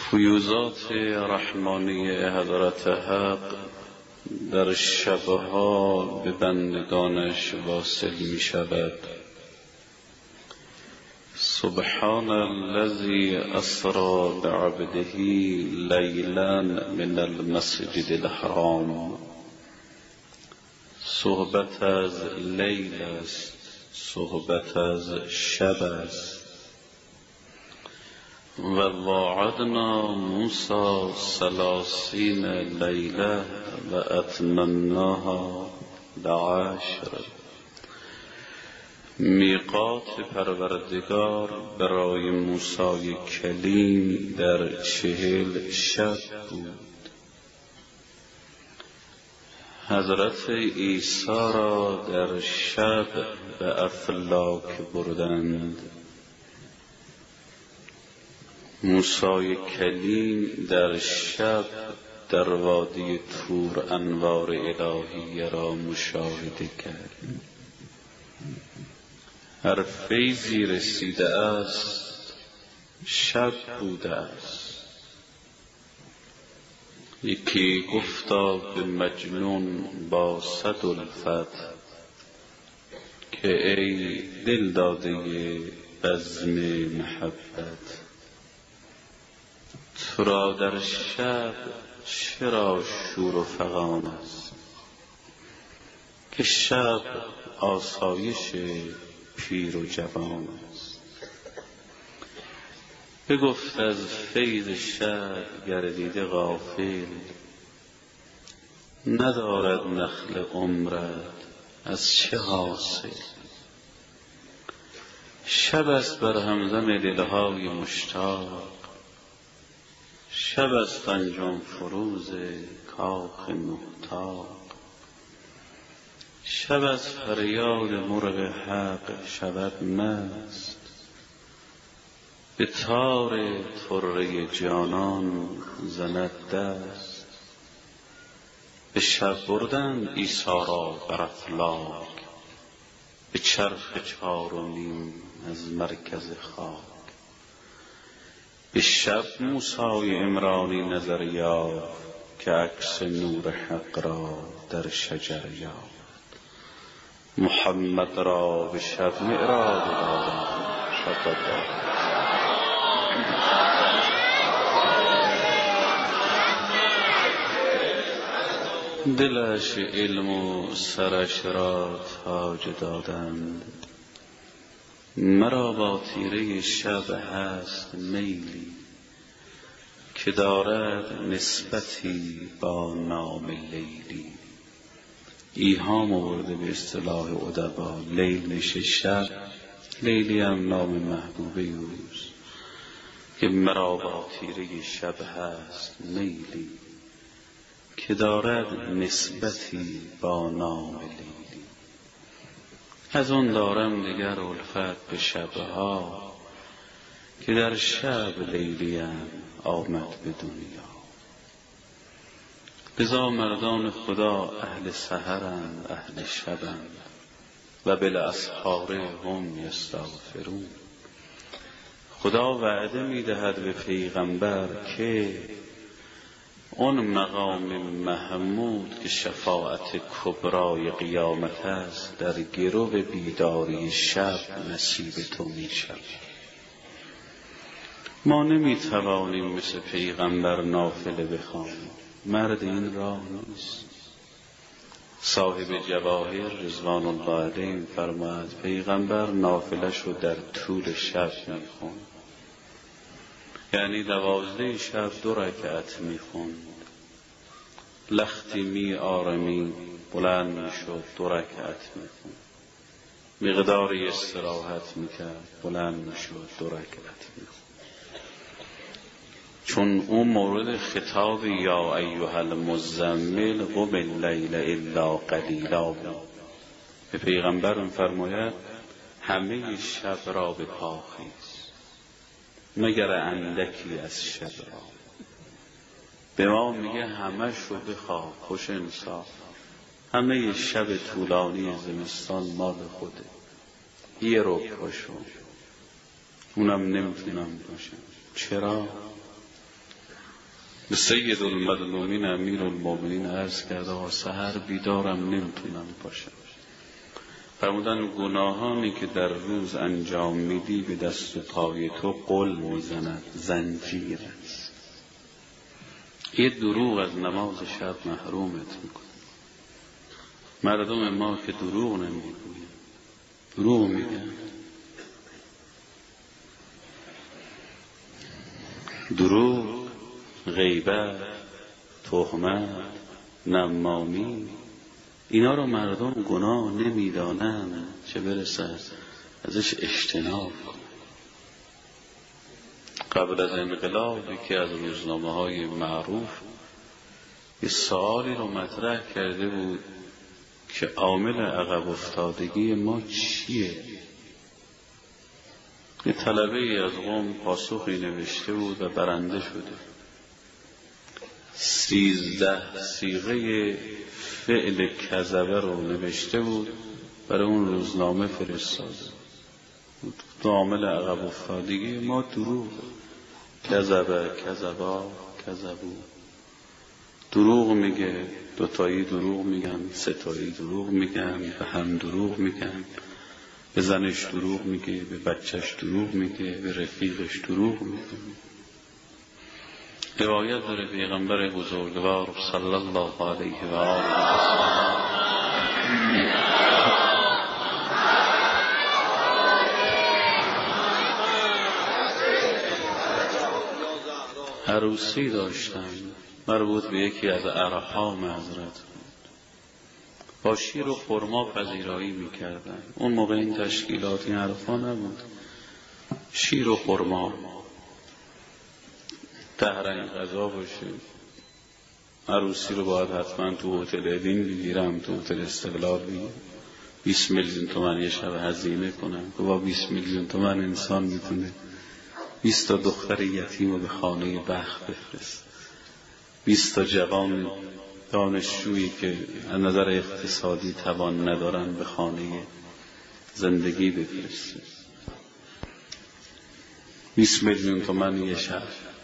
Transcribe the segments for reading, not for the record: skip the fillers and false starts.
فیوزات رحمانی حضرت حق در شبها به بندگانش واصل می شود. سبحان الذی اسری بعبده لیلا من المسجد الحرام. صحبت از لیل است، صحبت از شب است. و واعدنا موسی 30 لیله و اتممناها ب10. میقات پروردگار برای موسی کلیم در 40 شب بود. حضرت عیسی را در شب به افلاک بردند. موسی کلیم در شب در وادی طور انوار الهی را مشاهده کرد. هر فیضی رسیده است شب بوده است. یکی گفتا به مجنون با صدالفتح که ای دل داده بزم محبت، تو را در شب چرا شور و فغان است که شب آسایش پیر و جوان است. بگفت از فیض شب گردیده غافل، ندارد نخل عمرت از چه حاصل. شب است بر همدم دلهای مشتاق، شب است انجم فروز کاخ محتاق. شب از فریاد مرغ حق شود مست، به تار طره جانان زند دست. به شب بردند عیسی را بر افلاک، به چرخ 4.5 از مرکز خاک. به شب موسی عمرانی نظر یافت که عکس نور حق را در شجر یافت. محمد را به شب معراج دادند. دلش علم و سرش را تاج دادند. مرا با تیره شب هست میلی که دارد نسبتی با نام لیلی. ایهام آورده به اصطلاح ادبا. لیل میشه شب، لیلی هم نام محبوبه اوست که مرا با تیره شب هست میلی که دارد نسبتی با نام لیلی. از اون دارم دیگر الفت به شبها که در شب لیلیم آمد به دنیا. لذا مردان خدا اهل سحرند، اهل شبند و بالاسحار هم یستغفرون. خدا وعده میدهد به پیغمبر که اون مقام محمود که شفاعت کبرای قیامت است در گرو بیداری شب نصیب تو می شود. ما نمی توانیم مثل پیغمبر نافله بخوانیم، مرد این راه نیست. صاحب جواهر رضوان الله علیه فرماید پیغمبر نافلش رو در طول شب می خوند، یعنی 12 شب 2 رکعت می خوند. لختی می آرمی بلند می شد 2 رکعت می خوند. مقداری استراحت می کرد بلند می شد 2 رکعت می خوند. چون اون مورد خطاب یا ایها المزمل قم اللیل الا قلیلا بود. به پیغمبر فرماید همه شب را به پا خیز مگر اندکی از شب را. به ما میگه همش رو بخواه، خوش انصاف. همه شب طولانی زمستان مال خوده، یه رو پاشو، اونم نمیتونم باشم. چرا؟ به سید المظلومین امیر المؤمنین عرض کرده سحر بیدارم نمیتونم باشم. فرمودن گناهانی که در روز انجام میدی به دست و پای تو قل میزند، زنجیر است. یه دروغ از نماز شب محرومت میکنه. مردم ما که دروغ نمیگوین، دروغ میگن. دروغ، غیبت، تهمت، نمامی، اینا رو مردم گناه نمیدانند، چه برسه ازش اجتناب کن. قبل از انقلاب که از روزنامه‌های معروف یه سوالی رو مطرح کرده بود که عامل عقب افتادگی ما چیه؟ یه طلبه از قم پاسخی نوشته بود و برنده شده. 13 صیغه فعل کذبه رو نوشته بود، برای اون روزنامه فرستاده بود. عامل عقب افتادگی ما دروغ. کذبه، کذبا، کذبو. دروغ میگه، دوتایی دروغ میگن، ستایی دروغ میگن، به هم دروغ میگن، به زنش دروغ میگه، به بچهش دروغ میگه، به رفیقش دروغ میگه. روایت داره پیغمبر بزرگوار صلی الله علیه و آله عروسی داشتن مربوط به یکی از ارحام حضرت بود. با شیر و خرما پذیرایی میکردن. اون موقع این تشکیلات این حرفا نبود. شیر و خرما، تهرنگ غذا باشه. عروسی رو باید حتما تو هتل ادین بگیرم، تو هتل استقلال بگیرم. 20 میلیون تومان یه شب هزینه کنم که با 20 میلیون تومان انسان میتونه 20 تا دختر یتیم رو به خانه بخت بفرست، 20 تا جوان دانشجویی که از نظر اقتصادی توان ندارن به خانه زندگی بفرسته. 20 میلیون تومان یه شب.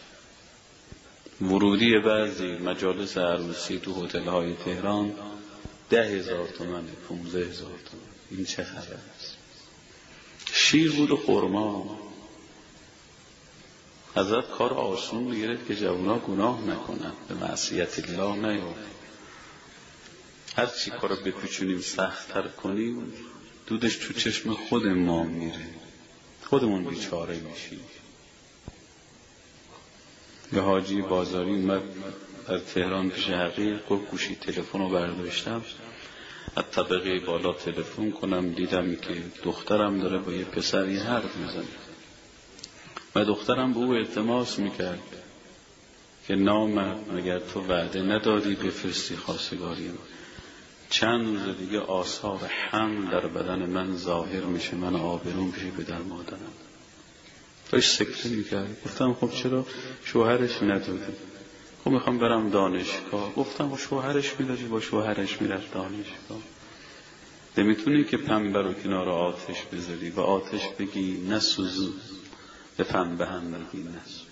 ورودی بعضی مجالس عروسی تو هتل‌های تهران 10,000 تومانه، 15,000 تومان. این چه خبر است؟ شیر بود و خرما. حضرت کار آسون گرفت که جوانا گناه نکنن، به معصیت الله نیفتن. هر چی کارو بپیچونیم سخت‌تر کنیم دودش تو چشم خود ما میره، خودمون بیچاره میشیم. یه حاجی بازاری اومد در تهران پیش حقیق، گفت گوشی تلفن رو برداشتم از طبقه بالا تلفن کنم، دیدم که دخترم داره با یه پسری حرف میزنه و دخترم به او التماس میکرد که نامرد مگر تو وعده ندادی بفرستی خواستگاریم؟ چند روز دیگه آثار حمل در بدن من ظاهر میشه، من آبروم پیش پدر مادرم. داشت سکته میکرد. گفتم خب چرا شوهرش ندادی؟ خب میخوام برم دانشگاه. گفتم شوهرش میدادی با شوهرش میرفت دانشگاه. نمیتونی که پنبه رو کنار آتش بذاری و آتش بگی نسوزون، به پنبه هم بگی نسوز.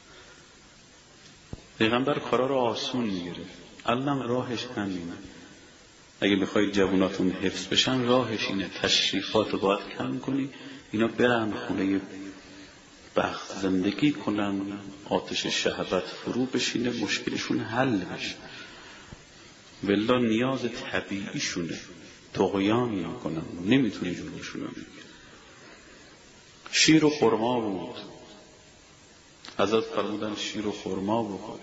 پیغمبر کارا رو آسون میگیره. علم راهش همینه. اگه بخواید جواناتون حفظ بشن راهش اینه. تشریفات رو باید کم کنی، اینا برن خونه بخت زندگی کنن، آتش شهوت فرو بشینه، مشکلشون حل بشه. والله نیاز طبیعیشونه، طغیان میکنن، نمیتونی جلوشون رو بگیری. شیر و خرما بود. حضرت فرمودن شیر و خرما بخور.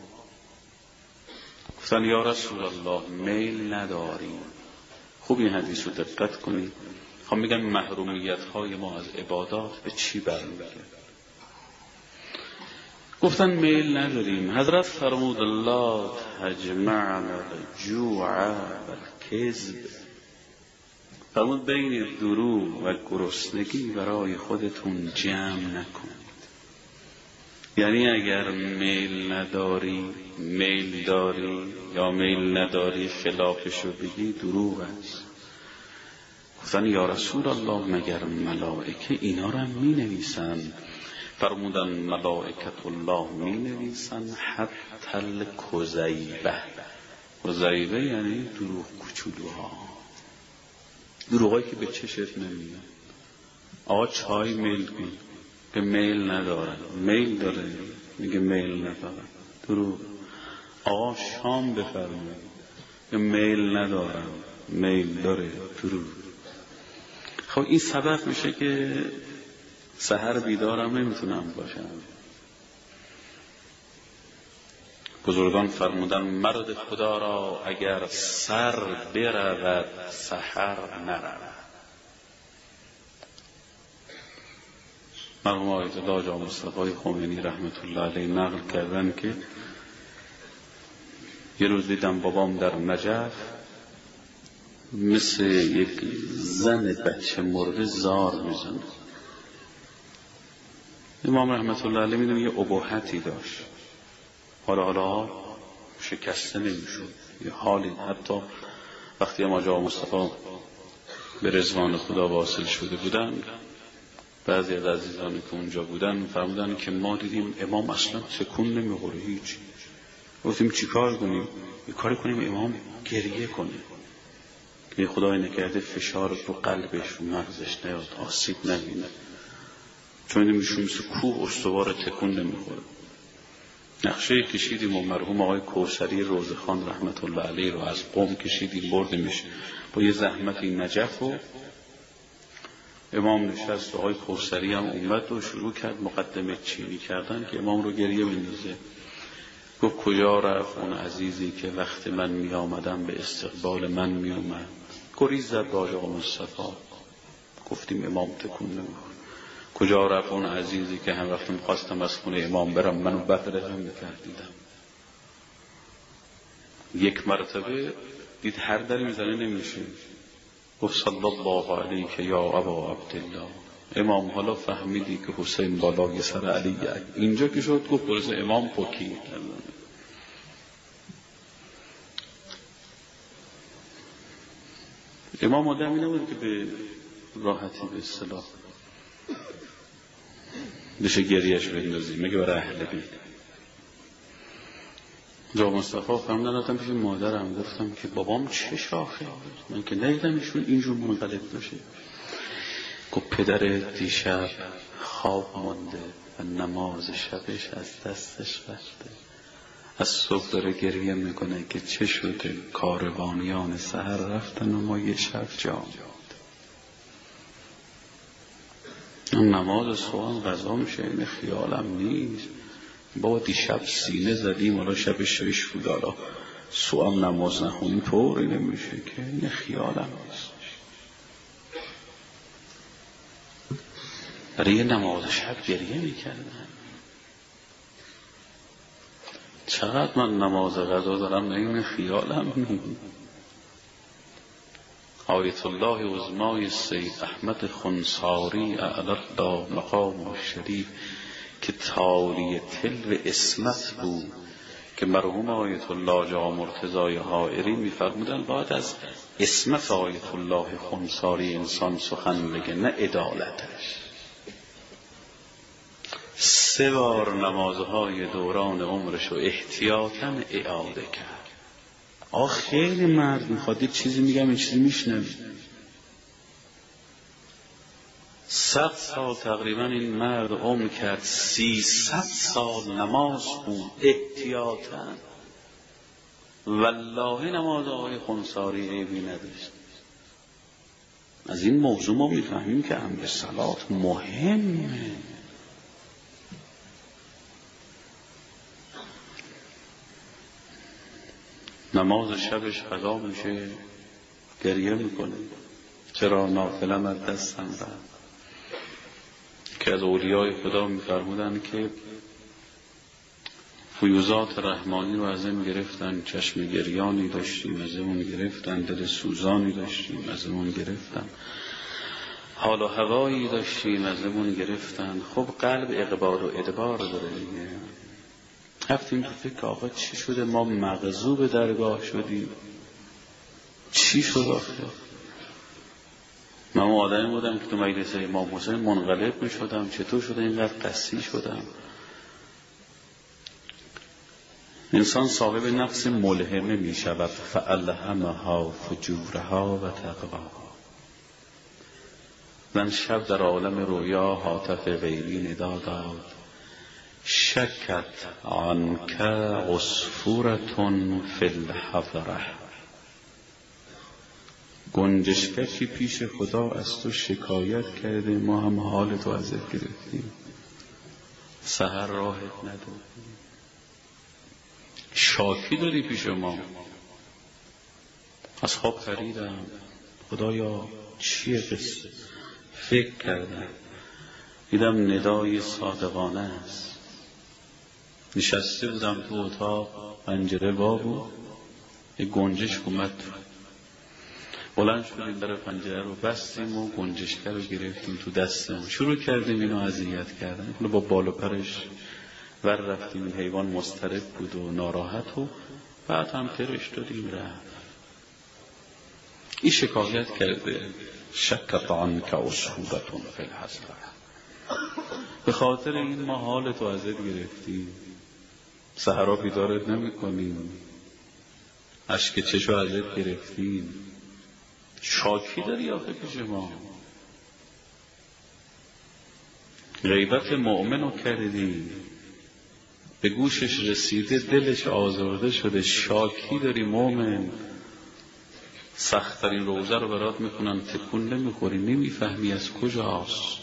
گفتن یا رسول الله میل نداریم. خوب این حدیث رو دقت کنید. هم میگن محرومیت های ما از عبادات به چی برمیگرده؟ گفتن میل نداریم. حضرت فرمود الله تجمعنا الجوع والکذب. فرمود بین دروغ و گرسنگی برای خودتون جمع نکنید. یعنی اگر میل نداری، میل داری یا میل نداری خلافشو بگی دروغ است. گفتن یا رسول الله مگر ملائکه اینا رو هم می نویسن؟ فرمودن ملائکت الله می نویسن حتی الکذیبه. کذیبه یعنی دروغ کوچولوها، دروغایی که به چشت نمیاد. آقا چای میل کن که میل نداره، میل داره میگه میل نداره، دروغ. آقا شام بفرمایید که میل ندارم، میل داره، دروغ. خب این سبب میشه که سحر بیدارم نمیتونم باشم. بزرگان فرمودن مرد خدا را اگر سر برود سحر نرود. مرحوم آیت الله حاج مصطفی خمینی رحمت الله علیه نقل کردن که یه روز دیدم بابام در نجف مثل یک زن بچه مرده زار میزنه. امام رحمت الله علیه میدونه یه ابهتی داشت، حالا شکسته نمیشد، یه حالی. حتی وقتی امام آقا مصطفی به رضوان خدا واصل شده بودن، بعضی از عزیزانی که اونجا بودن فرمودن که ما دیدیم امام اصلا تکون نمیخوره هیچ. گفتیم چی کار کنیم؟ یه کاری کنیم امام گریه کنه که خدای نکرده فشار رو قلبش رو مغزش نیاد، آسیب نبینه، چون دیدیم ایشون مثل کوه استوار تکون نمیخوره. نقشه کشیدیم و مرحوم آقای کوثری روزخان رحمت الله علیه رو از قم کشیدیم بردیمش با یه زحمتی نجف و امام نشست و آقای کوثری هم اومد و شروع کرد مقدمه چینی کردن که امام رو گریه بندازه. گفت کجا رفت اون عزیزی که وقت من می آمدم به استقبال من می اومد؟ گریز زد با آقا مصطفی. گفتیم امام تکون نمیخوره. کجا رفت اون عزیزی که هم وقت میخواستم از خونه امام برم منو بدرقم میکردیدم؟ یک مرتبه دید هر دری میزنه نمیشه. گفت صلی الله علیک یا ابا عبدالله. امام حالا فهمیدی که حسین بالای سر علی اینجا که شد؟ گفت برز امام پکی. امام آدمی نبود که به راحتی به اصطلاح بشه گریهش بندازی، مگه برای اهل بیت. جا مصطفی فرمودن رفتم پیش مادرم گفتم که بابام چه شاخه، من که ندیدم ایشون اینجور منقلب بشه. گفت پدر دیشب خواب مانده و نماز شبش از دستش رفته، از صبح داره گریه میکنه که چه شده کاروانیان سحر رفتن و ما یه شب جا. نماز صبح غذا میشه، این خیالم نیست. بابا دیشب سینه زدیم حالا شب شش بود، حالا صبح نماز نخونیم طوری نمیشه که، این خیالم نیست. برای یه نماز شب گریه میکردن. چقدر من نماز غذا دارم، این خیالم نیست. آیت الله عظمای سید احمد خنساری اعلی الله مقام شریف که تالی تلو اسمت بود، که مرحوم آیت الله جا مرتضای حائری میفرمودن باید از اسمت آیت الله خنساری انسان سخن بگه نه عدالتش. 3 بار نمازهای دوران عمرشو احتیاطاً اعاده کرد. خیلی مرد میخواد چیزی میگم این چیزی میشنوید. 100 سال تقریبا این مرد عمر کرد، 300 سال نماز بود احتیاطاً. والله نماز آقای خنساری عیبی نداشت. از این موضوع ما میفهمیم که امر صلات مهمه. نماز شبش قضا میشه گریه میکنه چرا نافلم از دستم رفت. که از اولیای خدا میفرمودن که فیوزات رحمانی رو از این گرفتن، چشم گریانی داشتیم از اون گرفتن، دل سوزانی داشتیم از اون گرفتن، حال و هوایی داشتیم از اون گرفتن. خب قلب اقبال و ادبار داره دیگه. رفتیم تو فکر آقا چی شده ما مغضوب درگاه شدیم؟ چی شد آخه؟ من اون آدمی بودم که تو مجلس امام حسین منقلب می شدم. چطور شده اینقدر قسی شدم؟ انسان صاحب نفس ملهمه می شود. فالهمها فجورها و تقواها. من شب در عالم رویا هاتف غیبی ندا داد: شکت عنک عصفورة فی الحضره. گنجشکی پیش خدا از تو شکایت کرده، ما هم حال تو ازت گرفتیم، سحر راحت ندادیم. شاکی داری پیش ما. از خواب پریدم، خدایا چیه قصه؟ فکر کردم، دیدم ندای صادقانه است. نشسته بودم تو اتاق، پنجره وا بود، یک گنجشک اومد. بلند شدیم در پنجره رو بستیم و گنجشک رو گرفتیم تو دستم، شروع کردیم اینو اذیت کردن. با بال و پرش ور رفتیم. این حیوان مضطرب بود و ناراحت و بعد هم ترش دادیم رفت. این شکایت کرده: شکت عنک عصفورة فی الحضره. به خاطر این ما حال تو ازت گرفتیم، سحرا بیدارت نمی کنیم، اشک چشو ازت گرفتیم. شاکی داری آخه پیش ما. غیبت مؤمنو کردی، به گوشش رسیده، دلش آزرده شده. شاکی داری مؤمن. سخت‌ترین روزه رو برات میکنن، تکون نمیخوری، نمیفهمی از کجاست.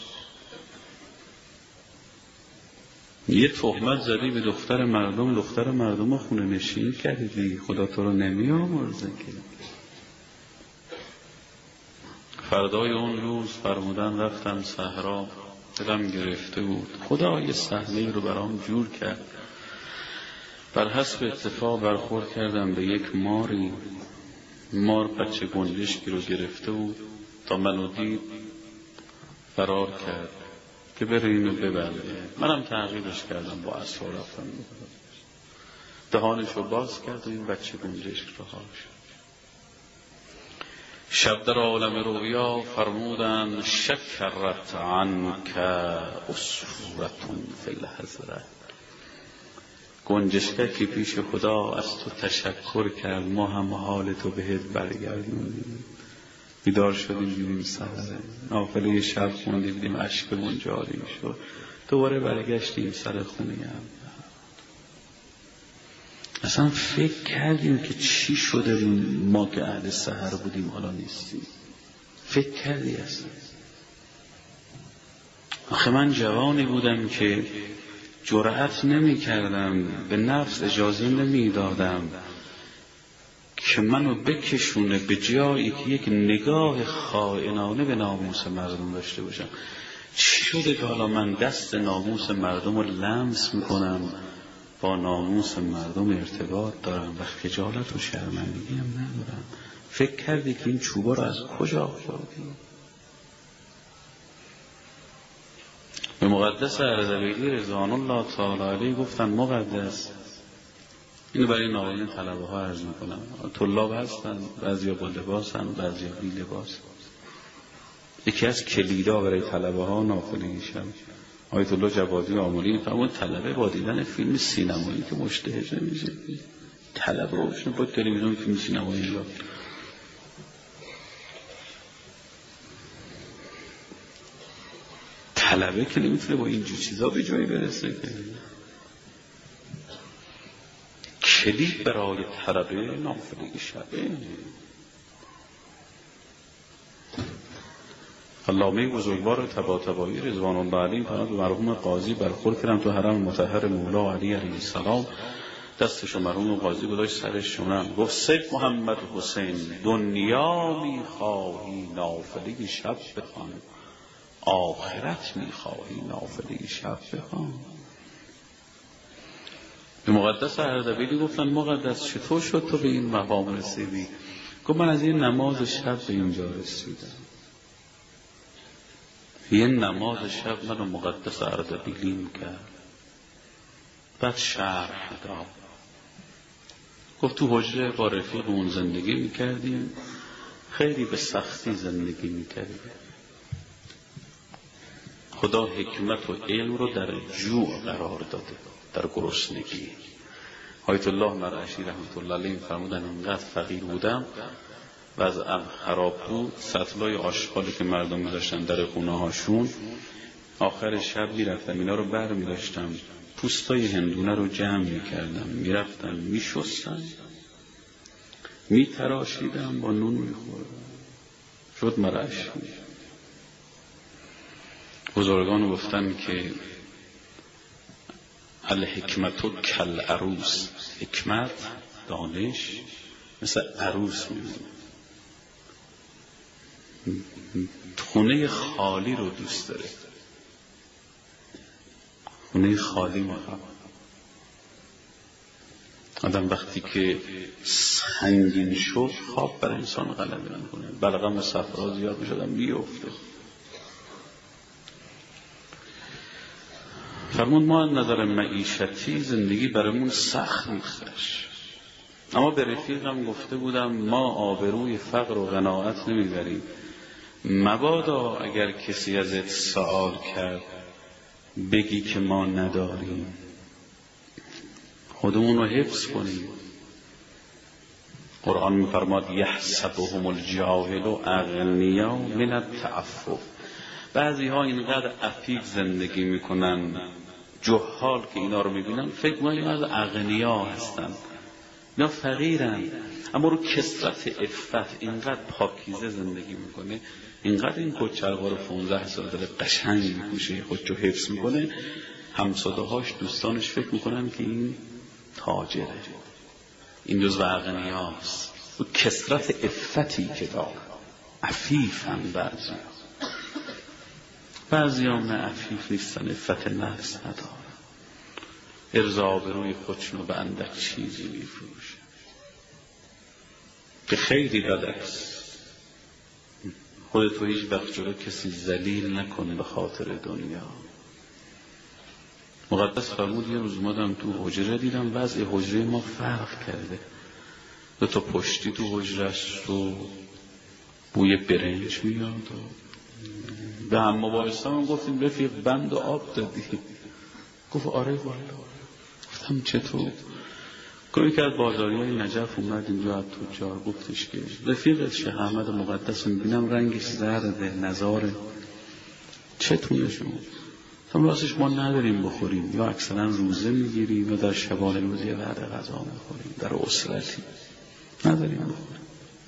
یه تهمت زدی به دختر مردم، دختر مردم رو خونه نشین کردی، خدا تو رو نمیامرزه که. فردای اون روز فرمودن رفتم صحرا، دلم گرفته بود. خدا یه صحنه‌ای رو برام جور کرد. بر حسب اتفاق برخورد کردم به یک ماری. مار بچه گنجشکی رو گرفته بود، تا منو دید فرار کرد که بره اینو ببنده. منم تعقیبش کردم، با عصا رفتم دهانش رو باز کرد و این بچه گنجشک رها شد. شب در عالم رویا فرمودن: شکرت عنک عصفورة فی الحضره. گنجشکی پیش خدا از تو تشکر کرد، ما هم حال تو بهت برگردوندیم. بیدار شدیم دیدیم سحره، نافله شب خوندیم دیدیم اشکمون جاری شد، دوباره برگشتیم سر خونه هم. اصلا فکر کردیم که چی شده ما که اهل سحر بودیم حالا نیستیم؟ فکر کردی اصلا؟ آخه من جوانی بودم که جرأت نمی کردم، به نفس اجازه نمی دادم که منو بکشونه به جایی که یک نگاه خائنانه به ناموس مردم داشته باشم. چی شده که حالا من دست ناموس مردم رو لمس میکنم، با ناموس مردم ارتباط دارم و خجالت و شرمندگی هم ندارم؟ فکر کردی که این چوبا رو از کجا آوردی؟ به مقدس اردبیلی رضوان الله تعالی علیه گفتن مقدس. اینو برای ناقلین طلبه ها عرض میکنم. طلاب هستن، بعضیا با لباس هم، بعضیا بی لباس. یکی از کلیدا برای طلبه ها ناقلین شب آیت الله جوادی آملی فرمون: طلبه با دیدن فیلم سینمایی که مشتهش نمیشه. طلبه روشن با تلویزیون فیلم سینمایی را طلبه که نمیتونه با اینجور چیزا به جایی برسه. که کلید برای طلبه نافله شبه. علامه بزرگوار طباطبایی رضوان الله علیه فرمود: به مرحوم قاضی برخورد کردم تو حرم مطهر مولا علی علیه السلام. دستشو مرحوم قاضی گذاشت سرش شونم، گفت: سید محمد حسین، دنیا میخواهی نافله شب بخوان، آخرت میخواهی نافله شب بخوان. به مقدس اردبیلی گفتن: مقدس چطور شد تو به این مقام رسیدی؟ گفت: من از این نماز شب به اینجا رسیدم. یه نماز شب منو مقدس اردبیلی میکرد. بعد شرح داد، گفت: تو حجره با رفیقمون زندگی میکردیم، خیلی به سختی زندگی میکرده. خدا حکمت و علم رو در جوع قرار داده، در گرسنگی. آیت الله مرعشی رحمت الله علیه فرمودن اینقدر فقیر بودم و از خراب بود، سطلای آشغالی که مردم می‌ذاشتن در خونه هاشون، آخر شب میرفتم اینا رو بر می‌داشتم، پوستای هندونه رو جمع می‌کردم، میرفتم میشستم، میتراشیدم، با نون می‌خوردم. شد مرعشی. بزرگان گفتن که الحکمت کل عروس، حکمت، دانش مثل عروس میمونه. خونه خالی رو دوست داره، خونه خالی میخواد. آدم وقتی که سنگین شد خواب بر انسان غلبه میکنه، بلغم و صفرا زیاد میشدن بیفته. فرمود ما نظر معیشتی زندگی برامون سخت میگذشت، اما به رفیقم گفته بودم ما آبروی فقر و قناعت نمیبریم، مبادا اگر کسی ازت سوال کرد بگی که ما نداریم، خودمون رو حفظ کنیم. قرآن میفرماد یحسبهم الجاهل اغنیا من التعفف. بعضی ها اینقدر عفیف زندگی میکنن، جهال که اینا رو میبینن فکر میکنن اینا از اغنیا هستن، اینا فقیرن، اما رو کثرت عفت اینقدر پاکیزه زندگی میکنه، اینقدر این کچلوار 15 سال داره قشنگ میپوشه، خودشو حفظ میکنه، همسایه‌هاش دوستانش فکر میکنن که این تاجره، این جزو اغنیاست. رو کثرت عفتی که داره عفیفن. بعضی هم نه عفیف نیستن، عفت نفس ندارن، ارزا به روی خودشونو به اندک چیزی میفروشه که خیلی بد است. خودتو هیچ وقت جلو کسی ذلیل نکن به خاطر دنیا. مقدس فرمود یه روز اومدم تو حجره، دیدم وضع حجره ما فرق کرده، 2 تا پشتی تو حجرش تو بوی برنج میاد. به هم مباحثان گفتیم رفیق بند و آب دادی؟ گفت آره والا. گفتم چطور؟ گفت که از بازاریای نجف اومد اینجا از تجار، گفتش که رفیقت شیخ احمد مقدس میبینم رنگش زرده، نزاره، چطوره شما؟ گفتم راستش ما نداریم بخوریم، یا اکثرا روزه میگیریم یا در شبانه روزی بعد غذا میخوریم، در اسرتی نداریم بخوریم.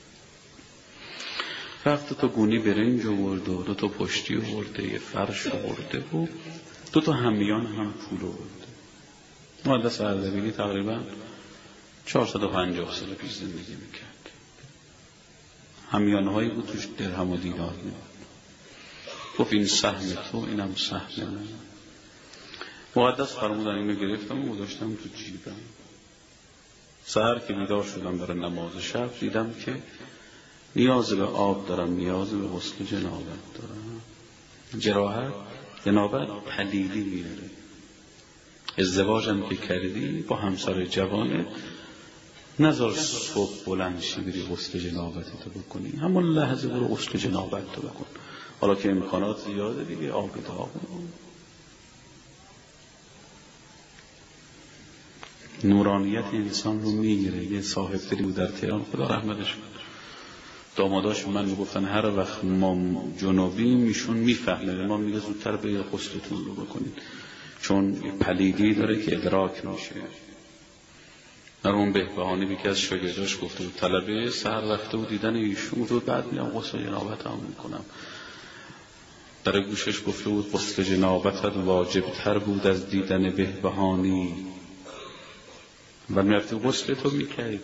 رفت 2 تا گونی برنج آورد و 2 تا پشتی آورده، یه فرش آورده و 2 تا همیان هم پول آورده. مقدس اردبیلی تقریبا 450 سال پیش زندگی میکرد. همیانهایی بود توش درهم و دینار میاد. گفت این سهم تو، اینم سهم من. مقدس فرمودن اینو گرفتم و گذاشتم تو جیبم. سحر که بیدار شدم برای نماز شب دیدم که نیاز به آب دارم، نیاز به غسل جنابت دارم. جراحت جنابت پلیدی میاره. ازدواجم که کردی با همسر جوانه، نذار صبح بلند شی بری غسل جنابت تو بکنی، همون لحظه برو غسل جنابت تو بکن. حالا که امکانات زیاده دیگه، آب داغ نورانیت انسان رو میگیره. یه صاحب دلی بود در تهران، خدا رحمتش کنه، داماداش من میگفتن هر وقت ما جنوبی میشون میفهمه، ما میگه زودتر به غسلتون رو بکنید چون پلیدی داره که ادراک میشه. در اون بهبهانی که از شاگرداش گفته بود، طلبه سحر رفته بود دیدن ایشون، گفته بعد میام غسل جنابت هم میکنم. در گوشش گفته بود غسل جنابتت واجب تر بود از دیدن بهبهانی و میرفتی غسل تو میکردی.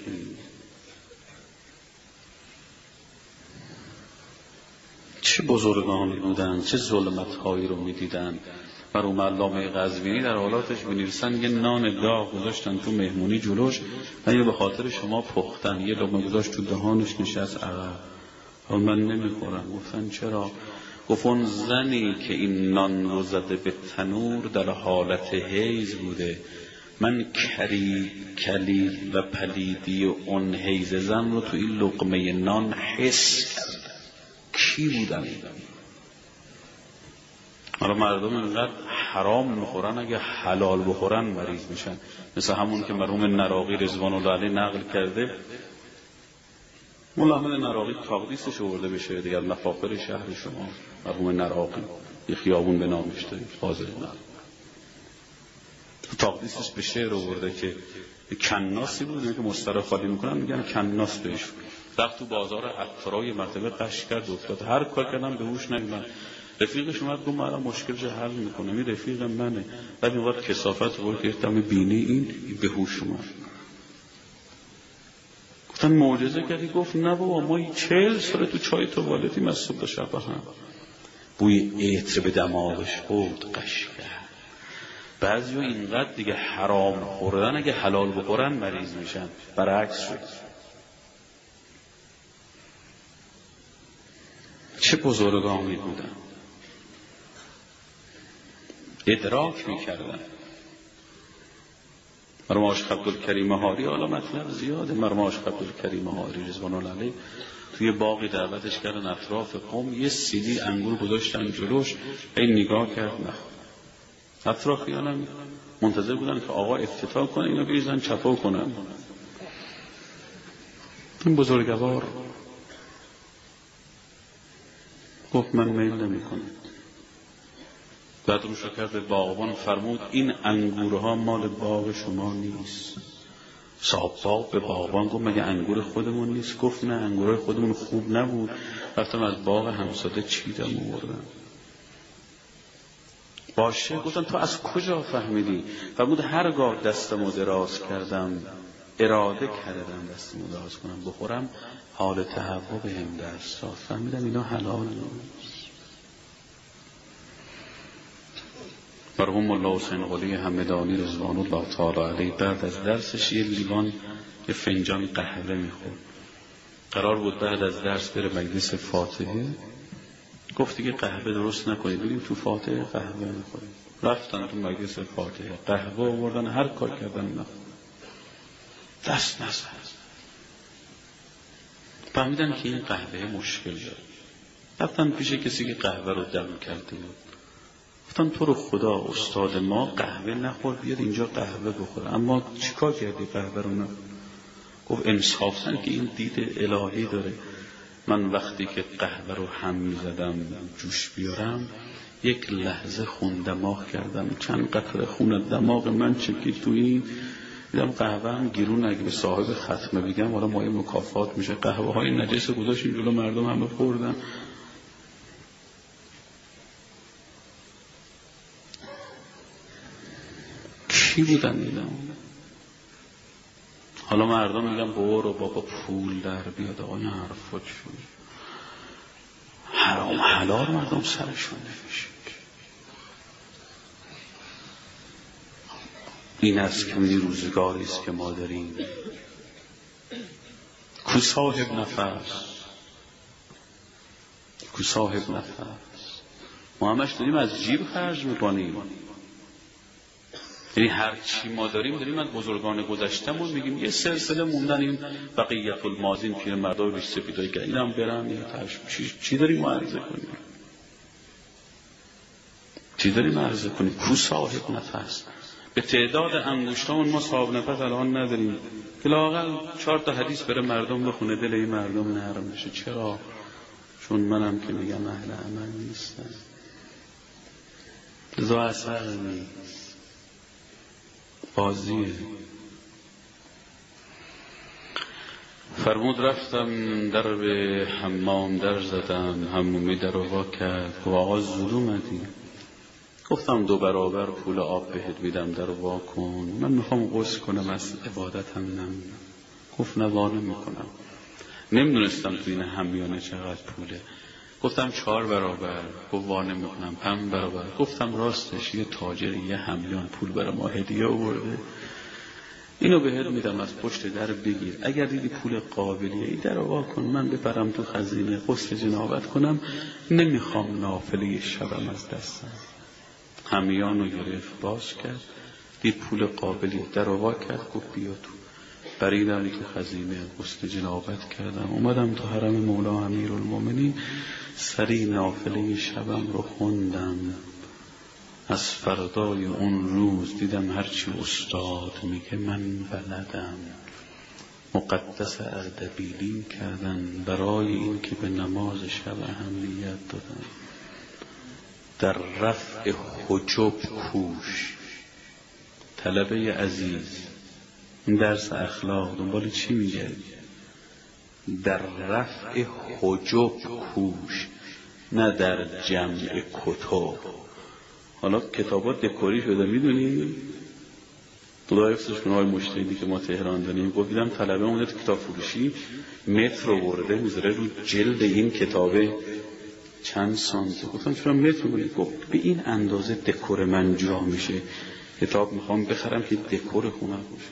چه بزرگانی بودن، چه ظلمت‌هایی رو می‌دیدن. مرحوم علامه قزوینی در حالاتش می‌نویسن یه نان داغ گذاشتن تو مهمونی جلوش و یه به خاطر شما پختن، یه لقمه گذاشت تو دهانش نشست عقب. من نمی‌خورم. گفتن چرا؟ گفت اون زنی که این نان رو زده به تنور در حالت حیض بوده، من کلید و پلیدی و اون حیزه زن رو تو این لقمه نان حس کردم. کی بودن این؟ حالا مردم اینقدر حرام میخورن، اگه حلال بخورن مریض میشن. مثل همون که مرحوم نراقی رضوان الله علیه نقل کرده، مولا احمد نراقی تقدیسش آورده به شعر دیگر، مفاخر شهر شما. مرحوم نراقی یه خیابون به نامش داره، فاضل نقل تقدیسش به شعر آورده که کناسی بود که مستر خالی میکنن میگن کناس بهش. رفت تو بازار عطارای مرتبه قش کرد افتاد، هر کار کردم به هوش نمیاد. رفیقش اومد گفت من مشکلش حل میکنم، این رفیق منه. بعد اینقدر کثافت بود که دم بینی این به هوش اومد. گفتن معجزه کردی؟ گفت نه بابا، ما 40 سال تو چای توالتیم از صبح تا شب هم. بوی عطر به دماغش خورد، قش کرد. بعضیا اینقدر دیگه حرام خوردن اگه حلال بخورن مریض میشن، برعکس شد. چه بزرگانی بودن، ادراک میکردن. مرحوم عاشق عبدالکریم هاری، حالا مطلب زیاده، مرحوم عاشق عبدالکریم هاری رضوان الله علیه توی باقی دعوتش کردن اطراف قوم، یه سیلی انگور گذاشتن جلوش، این نگاه کرد نخورد. اطرافیانم منتظر بودن که آقا افتتاح کنه، اینا بریزن چپا کنن. این بزرگوار گفت من میل نمی کنم. بعد روش رو کرد به باغبان، فرمود این انگورها مال باغ شما نیست. صاحب باغ به باغبان گفت مگه انگور خودمون نیست؟ گفت نه، انگورهای خودمون خوب نبود، رفتم از باغ همساده چیدم آوردم. باشه. گفتم تو از کجا فهمیدی؟ فرمود هرگاه دستمو دراز کردم، اراده کردم دستمو دراز کنم بخورم، حال تهوع بهم دست داد. فهمیدم اینا حلال نیست. مرحوم ملا حسین قلی همدانی رضوان الله تعالی علیه بعد از درسش یه لیوان یه فنجان قهوه میخورد. قرار بود بعد از درس بره مجلس فاتحه. گفت دیگه قهوه درست نکنید، بریم تو فاتحه قهوه میخوریم. رفتن تو مجلس فاتحه، قهوه آوردن، هر کار کردن نخورد، دست نزد. فهمیدن که این قهوه مشکل داره. رفتن پیش کسی که قهوه رو دم کرده بود. گفتن تو رو خدا استاد ما قهوه نخور، بیاد اینجا قهوه بخوره. اما چیکار کردی قهوه رو نخور؟ گفت انصافاً که این دید الهی داره. من وقتی که قهوه رو هم میزدم جوش بیارم، یک لحظه خون دماغ کردم، چند قطره خون دماغ من چکید تو این. دیدم قهوه هم گیرون، اگه به صاحب ختمه بگم حالا مایه مکافات میشه. قهوه های نجس گذاشتیم جلو مردم، همه خوردن. کی بودن دیدم؟ حالا مردم میگن برو بابا پول در بیاد. آقا این حرفا چیه؟ حرام حلال مردم سرشون نمیشه. این است که میدی روزگاری است که ما داریم. کو صاحب نفس، کو صاحب نفس. ما همش داریم از جیب خرج میکنیم. یعنی هر چی ما داریم از بزرگان گذشتمون میگیم. یه سلسله موندن، این بقیت الماضین، پیر مردای ریش سفیدایی که اینم برن، یه چی داریم عرضه کنیم؟ چی داریم عرضه کنیم؟ کو صاحب نفس. به تعداد انگشتامون ما صاحب نفس الان نداریم که لااقل 4 تا حدیث بره مردم بخونه، دل این مردم نرم بشه. چرا؟ چون منم که میگم اهل عمل نیستم، لذا اثر نیست، بازیه. فرمود رفتم در به حمام در زدم، حمومی در رو وا کرد و آقا زود اومدی. گفتم 2 برابر پول آب بهت میدم، در رو وا کن، من میخوام غسل کنم، از عبادتم نمیدم. گفت نه نمیکنم. نمیدونستم تو این همیانه چقدر پوله. گفتم 4 برابر. گفت وا نمیکنم. 5 برابر. گفتم راستش یه تاجر یه همیان پول برای ما هدیه آورده، اینو بهت میدم، از پشت در بگیر، اگر دیدی پول قابلیه ای در وا کن، من ببرم تو خزینه غسل جنابت کنم، نمیخوام نافله شبم از دستم. همیانو گرفت باز کرد، دید پول قابلی در آوا کرد، گفت بیا تو. بریدم که خزینه غسل جنابت کردم، اومدم تو حرم مولا امیرالمومنین، سری نافله شبم رو خوندم. از فردای اون روز دیدم هرچی استاد میگه من بلدم. مقدس اردبیلی کردن برای این که به نماز شب اهمیت دادن. در رفع حجب کوش. طلبه عزیز، این درس اخلاق دنبال چی میگه؟ در رفع حجب کوش، نه در جمع کتب. حالا کتابات دکوری شده، میدونی؟ خدا حفظش کنه. های مشتهدی که ما تهران داریم، گفت دیدم طلبه اونده تو کتاب فروشی متر رو برده میذاره رو جلد این کتابه چند سانتی. گفتم چرا متر رو؟ گفت به این اندازه دکور من جا میشه، کتاب میخوام بخرم که دکور خونه باشه.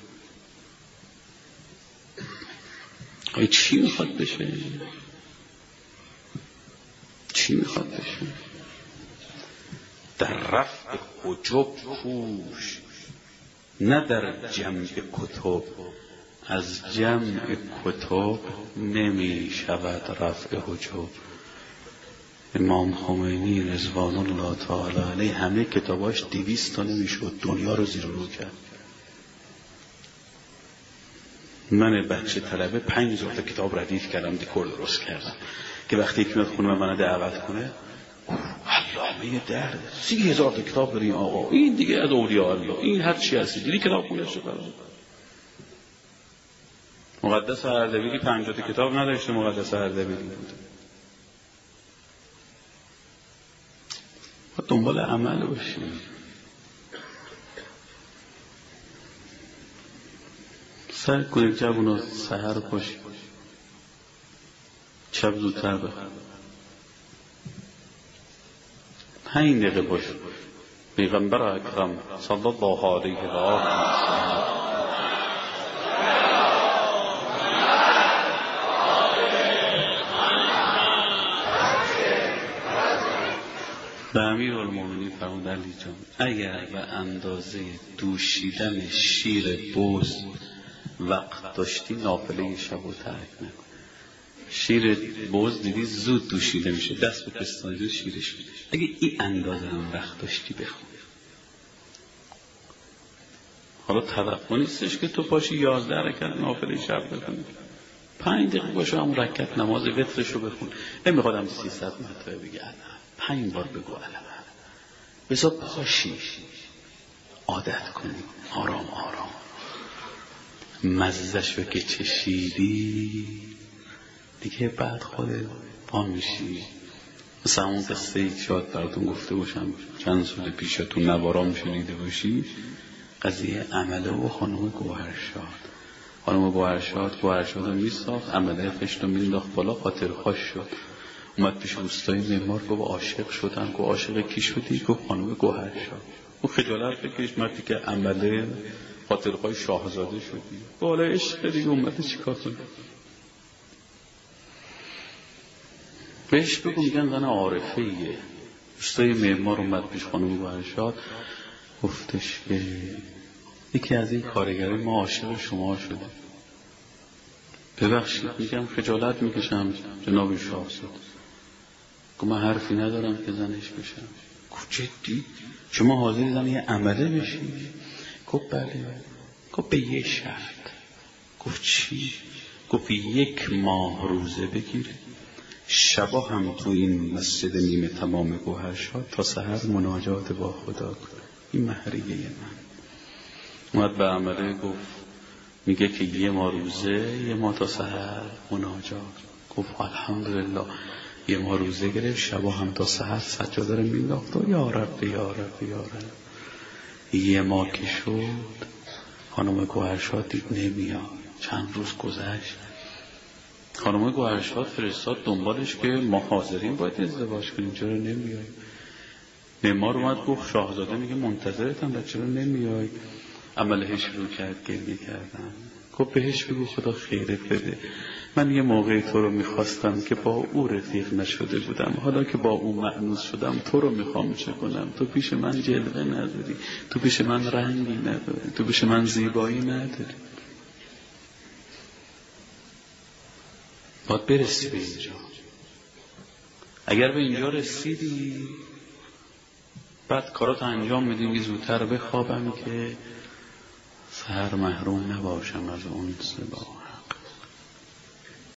آیا چی میخواد بشه؟ چی میخواد بشه؟ در رفع حجب کوش، نه در جمع کتب. از جمع کتب نمی شود رفع حجب. امام خمینی رضوان الله تعالی علیه همه کتاباش 200 تا نمیشد، دنیا رو زیر رو کرد. من بچه طلبه 5000 تا کتاب ردیف کردم، دکور درست کردم که وقتی یکی میاد خونه من دعوت کنه، علامه درد 30,000 تا کتاب داریم آقا، این دیگه از اولیاء الله، این هر چی هستی دیدی کتاب خونده شده. مقدس اردبیلی 50 تا کتاب نداشته، مقدس اردبیلی بود. ما دنبال عمل باشیم. سعی کنید جوونا سحر باشید، شب زودتر بخواب، 5 دقیقه باشید. پیغمبر اکرم صلی الله علیه و آله به امیرالمومنین فرمود علی جان اگر به اندازه دوشیدن شیر بز وقت داشتی نافله شب رو ترک نکن. شیر بز دیدی زود دوشیده میشه، دست به پستانی شیرش میشه. اگه این اندازه هم وقت داشتی بخون. حالا توقع نیستش که تو پاشی 11 رکعت نافله شب بخونی، 5 دقیقه باشه همون رکعت نماز وترشو بخون. نمیخوادم 300 مرتبه بگی علم، 5 بار بگو علم، بذار پاشی عادت کنی آرام آرام. مزدش رو که چشیدی دیگه بعد خودت پا میشی. مثلا اون قصه شاید براتون گفته باشم چند سال پیشتون نوارام شنیده باشی، قضیه عمله و خانم گوهرشاد. خانم گوهرشاد رو میساخت، عمله خشت رو مینداخت بالا، خاطرخواش شد. اومد پیش روستای معمار گفت عاشق شدم. گفت عاشق کی شدی؟ گفت خانم گوهرشاد. او خجالت بکش مردی که عمله خاطرخواه شاهزاده شدی. بالا عشق دیگه اومده چیکار کنی؟ بهش بگو میگن زن عارفه ایه. روستای معمار اومد پیش خانم گوهرشاد، گفتش که یکی از این کارگرای ما عاشق شما شده. ببخشید میگم خجالت میکشم جناب شاهزاده. گفت من حرفی ندارم که زنش بشم. گفت جدی؟ شما حاضری زن یه عمله بشی؟ گفت بله. گفت به یه شرط. گفت چی؟ گفت 1 ماه روزه بگیره، شبا هم تو این مسجد نیمه تمام گوهرشاد تا سحر مناجات با خدا کنه. این مهریه من. اومد به عمله گفت میگه که 1 ماه روزه، 1 ماه تا سحر مناجات. گفت الحمدلله. 1 ماه روزه گرفت، شبا هم تا سحر سجاده رو مینداخت و یا رب یا رب یا رب. 1 ماه که شد خانم گوهرشاد دید نمیاد. چند روز گذشت، خانم گوهرشاد فرستاد دنبالش که ما حاضرین باید ازدواج کنیم، چرا نمیای؟ معمار اومد گفت شاهزاده میگه منتظرتم، چرا نمیای؟ عمله شروع کرد گریه کردن. خب بهش بگو خدا خیرت بده، من یه موقعی تو رو میخواستم که با او رفیق نشده بودم، حالا که با او مأنوس شدم تو رو میخوام چه کنم؟ تو پیش من جلوه نداری، تو پیش من رنگی نداری، تو پیش من زیبایی نداری. باید برسی به اینجا. اگر به اینجا رسیدی بعد کارات انجام میدیم که زودتر بخوابم که سحر محروم نباشم از اون سبا.